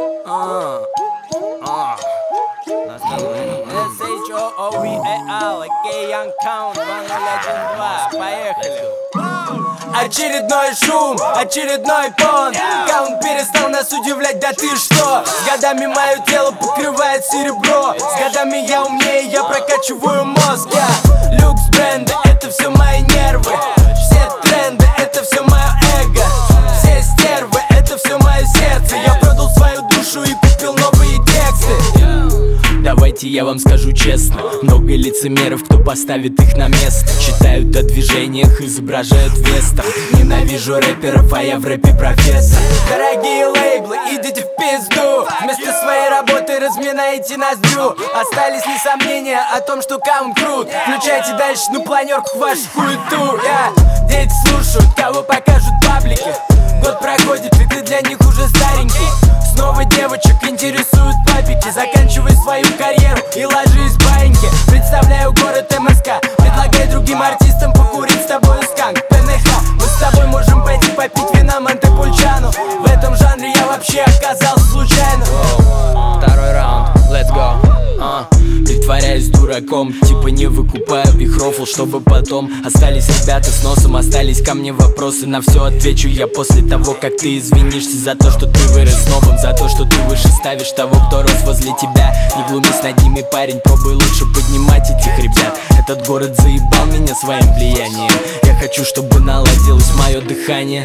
S-H-O-O-V-A-L, a.k.a. Young Count, 2012, поехали. Очередной шум, очередной пон. Каунт перестал нас удивлять, да ты что? С годами мое тело покрывает серебро. С годами я умнее, я прокачиваю мозг. Люкс бренды, это все мои нервы. Все тренды, это все мое эго. Все стервы, это все мое сердце. Я продал свою душу и купил новые тексты. Давайте я вам скажу честно, много лицемеров, кто поставит их на место. Читают о движениях, изображают вестерн. Ненавижу рэперов, а я в рэпе профессор. Дорогие лейблы, идите в пизду. Вместо своей работы разминаете ноздрю. Остались ли сомнения о том, что Каунт крут? Включайте дальше на планерку вашу хуету. Дети слушают, кого покажут паблики. Год проходит, и ты для них уже старенький. Снова девочек интересуют папики. Заканчивай свою карьеру и ложись в баиньки. Представляю город МСК, предлагай другим артистам покурить с тобой сканк. ПНХ, мы с тобой можем пойти попить вина Монтепульчано. В этом жанре я вообще оказался случайно. Второй раунд, let's go. Притворяюсь дураком, типа не выкупаю их рофл, чтобы потом остались ребята с носом, остались ко мне вопросы. На все отвечу я после того, как ты извинишься за то, что ты вырос новым, за то, что ты выше ставишь того, кто рос возле тебя. Не глумись над ними, парень, пробуй лучше поднимать этих ребят. Этот город заебал меня своим влиянием. Я хочу, чтобы наладилось мое дыхание.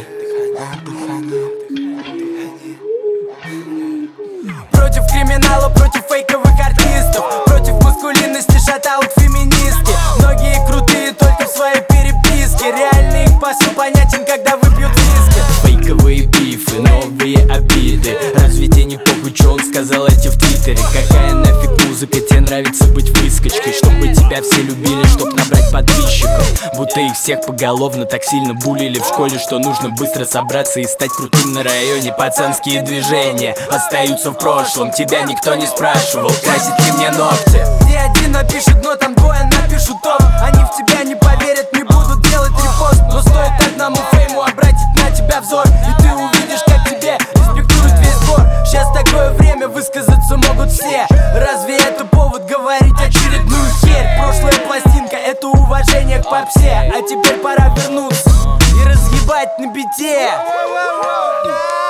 Против криминала, против фейковых артистов, против маскулинности шатаут феминистки. Многие крутые только в своей переписке. Реальный их посыл понятен, когда выпьют виски. Фейковые бифы, новые обиды. Разве тебе не похуй, что он сказал эти в твиттере? Какая нафиг музыка, тебе нравится быть выскочкой? Чтобы тебя все любили, чтоб набрать подписчиков. Будто их всех поголовно так сильно булили в школе, что нужно быстро собраться и стать крутым на районе. Пацанские движения остаются в прошлом. Тебя никто не спрашивал, красит ли мне ногти. Ты один напишет, но там двое напишут топ. Они в тебя не поверят, не будут делать репост. Но стоит одному фейму обратить на тебя взор, и ты увидишь, как тебе респектует весь двор. Сейчас такое время, высказаться могут все. Разве это повод говорить очередную херь? Прошлая пластинка — это уважение к попсе. А теперь пора вернуться и разъебать на бите.